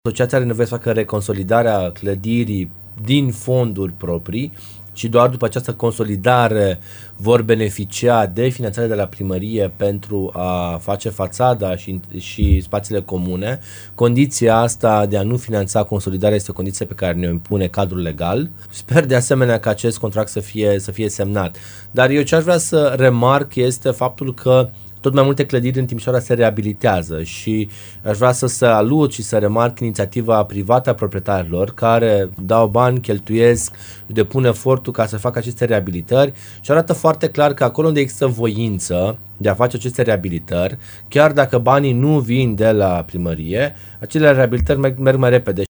Asociația are nevoie să facă reconsolidarea clădirii din fonduri proprii și doar după această consolidare vor beneficia de finanțare de la primărie pentru a face fațada și spațiile comune. Condiția asta de a nu finanța consolidarea este o condiție pe care ne impune cadrul legal. Sper de asemenea că acest contract să fie semnat. Dar eu ce aș vrea să remarc este faptul că tot mai multe clădiri în Timișoara se reabilitează și aș vrea să salut și să remarc inițiativa privată a proprietarilor care dau bani, cheltuiesc, depun efortul ca să facă aceste reabilitări și arată foarte clar că acolo unde există voință de a face aceste reabilitări, chiar dacă banii nu vin de la primărie, acele reabilitări merg mai repede.